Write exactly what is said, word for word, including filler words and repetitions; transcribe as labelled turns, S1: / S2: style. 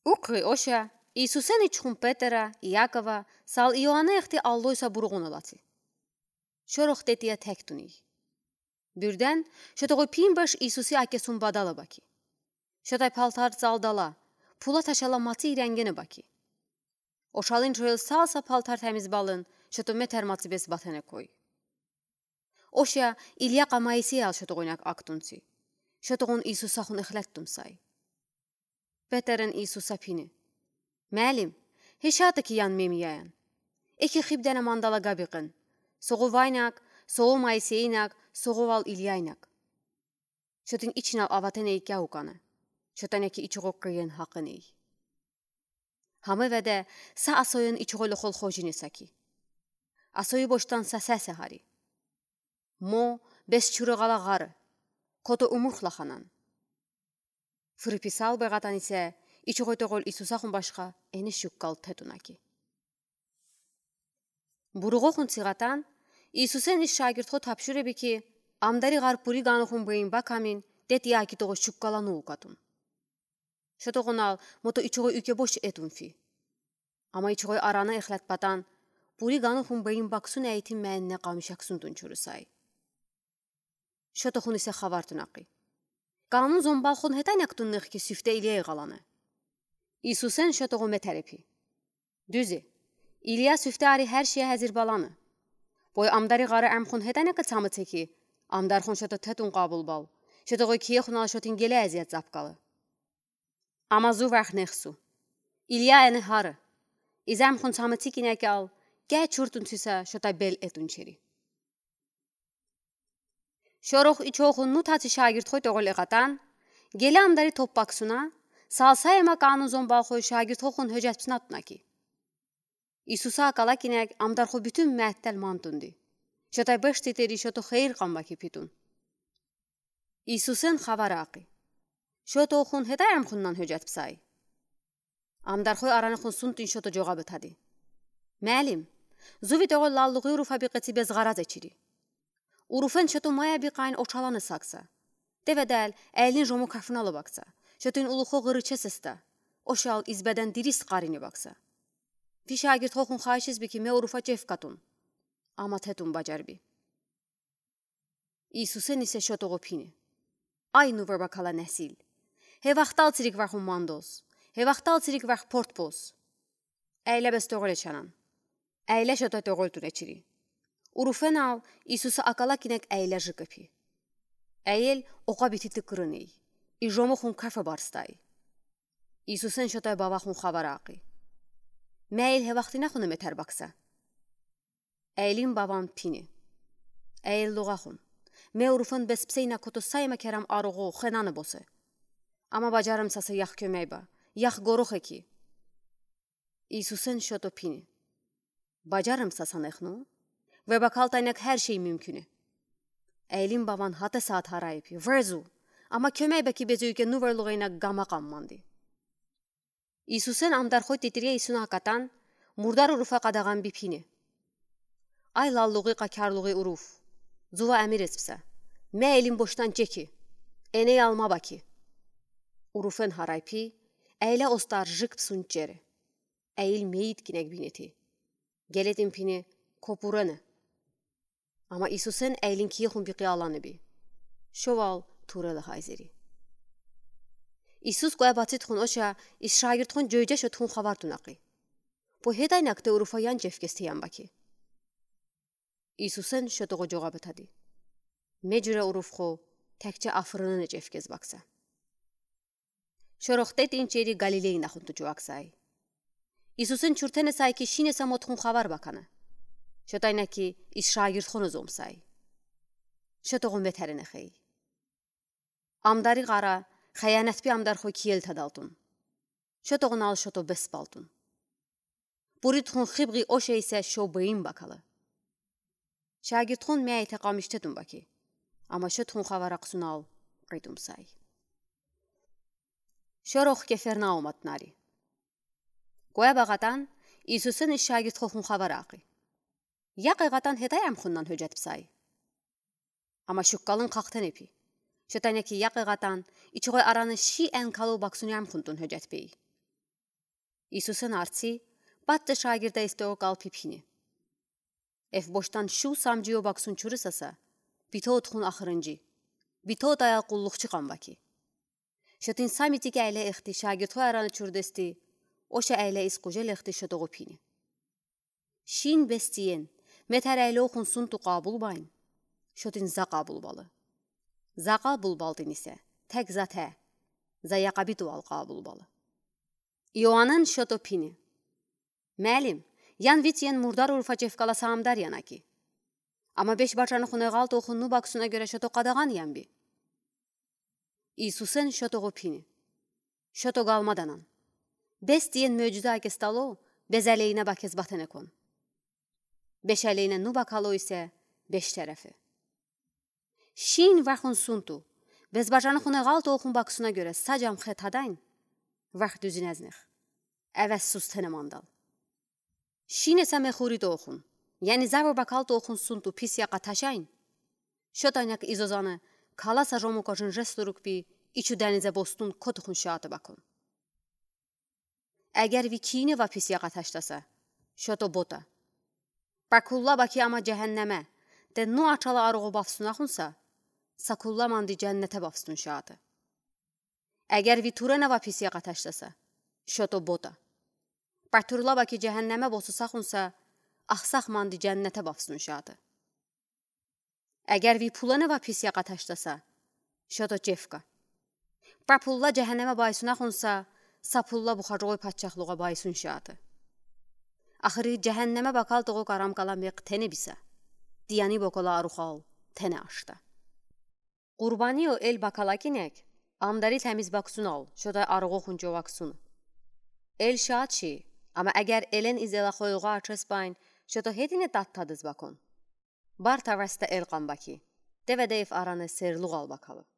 S1: Ուղղի օշա Իսուսեն իջխուն Պետերա, Իակովա, սալ Իոաննա եղտի ալլոյսա բուրուղոնալացի։ Շորող տետիա թեկտունի։ Բյուրդեն շտողի պիմբաշ Իսուսի ակեսուն բադալը բակի։ Շտայ պալթար ծալդալա, փուլա թաշալա մացի իրանգենը բակի։ Օշալին ժոյլ սալսա պալթար թեմիզ բալն, շտո մետեր մացի բես բաթենը կոյ։ Օշա Իլիա Կամայիսի ալ շտողոնյակ ակտունցի։ Շտողուն Իսուսա խուն ըխլեttում սայ։ Պետերն Իսուսա փինի։ Мәлим, հիշատը կիան մեմիյան։ Էքի խիբդենը մանդալա գաբիqın, սողովայնակ, սողով Մայսեյինակ, սողովալ Իլիայնակ։ Շտին իչնալ ավատեն էի կյաուկանը, շտանյակի իչողոք կրեն հақն էի։ Համևեդե, սա ասոյն իչողոլը խոլ խոջին էսակի։ Ասոյի բոշտան սա սәսը հարի։ Մո, բես չուրығալա ғարը, կոտո ումուրխ լախանան։ Ֆրիպիսալ բեղատանից է, իչողոյտողոլ Իսուսախուն բաշխա էնի շուկկալ թետունակի։ Բուրուղոխուն ծիղատան, Իսուսեն իս շագիրթխո թապշուր է բիքի, ամդարի ғարպուրի գանոխուն բրին բակամին, տետ իակի տողը շուկկալանու ուկատուն։ Շտողոնալ, մոտո իչողոյ յուկեբոշ էտունֆի։ Ամա իչողոյ արանը էխլատ պատան, պուրի գանոխուն բրին բակսուն էյթի մայննե qamishaksun տունչուրուսայ։ Շտողուն իսե խավարտունակի։ Կանուն զոմբալխուն հետանյակտուն նեղքի սյուվտե Իլիա եղալանը։ Իսուսեն շտողու մեթերեպի։ Դյուզի, Իլիա սյուվտե արի hər şeyə həzir balanı. Boy amdarı qarı əmxun հետանյակը ցամցեքի, amdarxun şoto թետուն qabul bal. Şotoğu kiye xunal şotin gələ əziyyət zapqalı. Amazu vaxt nexsu. İlya əni harı. İzəmxun ցամցիկ ինյակի al, գե չուրտուն ցուսա շոտայ բել էտունչերի։ Շորող իչողուն նութացի շագիրթխոյ տողոլ եղատան, գելը ամդարի թոպպակսունա, սալսա էմա կանուն զոմբալխոյ շագիրթխոյ հոջացպնատնակի։ Իսուսա ակալակ ինյակ ամդարխոյ bütün մෑттəl mantуndi. Շոտայ բեշ տիտերի շոտո խեիր qambaki pitun. Իսուսեն խավարակի. Շոտոխուն հետայ ամխուննան հոջացպսայ. Ամդարխոյ արանախուն սունտին շոտո ջողաբթադի. Мәлим, զուվի տողոլ լալլուղի ուրուֆա բիqեցի bez gharaz eçiri. Urufən şoto maya biqayn oçalanı saksa. Devədəl əlin jomu kafınalı baksa. Şotin uluxo qırıçesista. Oşal izbədən diris qarini baksa. Vi şagird xoxun xahišiz bi ki me urufa cefkatun. Ama tetun bacarbi. İsusen ise şotoğu pini. Aynu ver bakala nəsil. He vaxtal cirik varxun mandos. He vaxtal cirik varx portpos. Əylə bəs doğru eçanan. Əylə şoto doğru türeçiri. Urufən al, İsusa akalak inek əylə jıqıpi. Əyel oqa bititi qırınıy. İjomu xun kafe barstay. İsusen şotay bava xun xavaraqi. Məyil he vaxtina xunu metər baksa. Əylin bavan pini. Əyel luğa xun. Me urufən bespseyna koto sayma kəram aruğu xenanı bosu. Ama bacarım sası yax köməyba. Yax qoruq eki. İsusen şoto pini. Bacarım sasan exnu. Ve bakaltaynak her şey mümkünü. Əylin bavan hata saat harayıp, verzu. Ama köməybəki bezüyke nuverluğayna gama qammandi. İsusen amdarxoy titiriye İsuna hakatan, murdar urufa qadağan bipini. Ay lalluğu qakarluğu uruf. Zuva əmir etpsə. Me elin boştan çeki. Eney alma baki. Urufen haraypi, əylə ostar jık psunçeri. Əyil meyit kinek bineti. Geletin pini kopuranı. Ama İsusen əylin kiye xun biqi alanı bi. Şoval turəli hayzeri. İsus qoya batsit xun oşa, is şagird xun cöycə şot xun xavar tunaqi. Bu hedaynakte urufayan cefkestiyan baki. İsusen şotoğu coğabıtadı. Mecüre urufxo, təkcə afırını cefkez baksa. Şoroxtet inçeri Galileyin axun tucuaksay. İsusen çürtene say ki şine samot xun xavar bakanı. Şotaynaki is şagird xonu zomsay. Şotoğu metərine xey. Amdari qara, xəyanət bi amdarxo kiyel tadaltun. Şotoğun al şoto bespaltun. Burit xun xibqi o şey ise şo beyin bakalı. Şagird xun məyətə qamıştetun baki. Ama şot xun xavaraqsun al qidumsay. Şorox Kefernaum atnari. Qoya bağatan, İsusen is şagird xun xavaraqi. Yaqıqatan hetay amxundan höcətpsay. Ama şuqqalın qaqtan epi. Şotanyaki yaqıqatan, içoy aranı şi en kalu baksuni amxuntun höcətpey. Իսուսեն արցի, պատը շագիրդը իստող կալպիպինի։ Եվ բոշտան շու սամջիո բաքսուն չուրս ասա, բիթոտ խուն ախրնջի, բիթոտ այալ կուլլուղչի qambaki։ Շտին սամիտիկ այլե էխտի շագիրդու արանը չուրդեստի, օշը այլե իսկուժել էխտի շտողոպինի։ Շին բեստիեն, մեթար այլո խուն սունտու qabul բայն, շտին զա qabul բալը։ Զա qabul բալդինիսե, թեք զաթե, զա yaqabitu al qabul բալը։ Իոանն շոտոպինի։ Məlim, yan vityen murdar urfacef kala saamdar yanaki. Ama beş başanı xunegal toxunnu baksuna göre şoto qadağan yanbi. İsusen şoto gopini. Şoto galmadanan. Bes diyen möcüze akestalo, bezeleyine bakez batenekon. Beş aleyne nu bakalo ise beş terefi. Şin varxun suntu. Bez başanı xunegal toxun baksuna göre sacam xetadayn. Vaxt düzineznih. Evet sus tenemandal. Şine seme xuri toxun. Yani zavr bakal toxun suntu pis yaqa taşayn. Şotanyak izozanı kalasa romokajın resturuk bi içü denize bostun kotuxun şaatı bakon. Eğer vi kine va pis yaqa taştasa, şoto bota. Bakulla baki ama cehenneme, de nu açala arığı bafsunaxunsa, sakulla mandi cennete bafstun şaatı. Eğer vi turene va pis yaqa taştasa, şoto bota. Parturla baki cehenneme bosu saxunsa, axsaq mandi cənnətə bafsın şadı. Əgər vi pulana va pis yaqa taşlasa, şoto cefka. Prapulla cəhənnəmə baysun axunsa, sapulla buxarroy patçaqlığa baysun şadı. Axırı cəhənnəmə bakal doğu qaram qalam yeq tene bisa. Diyani bokola aruxal tene aşda. Qurbani o el bakalakinek, amdari təmiz baksun al, şoda arığı xunco vaksun. El şaat şi, ama əgər elin izela xoyuğa açısbayn, şoto hedine tattadız bakon. Bar tavasta el qambaki, devede if aranı serluq al bakalı.